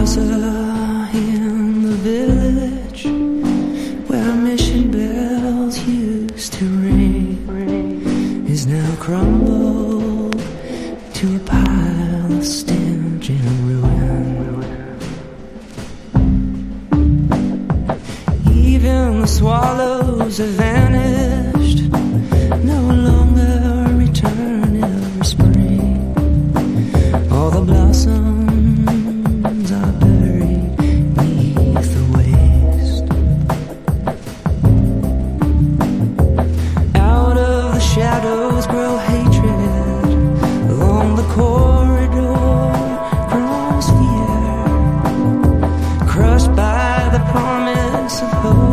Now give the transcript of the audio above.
plaza in the village where mission bells used to ring is now crumbled to a pile of stench and ruin. Even the swallows have vanished, no longer return every spring. All the blossoms are buried beneath the waste. Out of the shadows grow hatred, along the corridor grows fear, crushed by the promise of hope.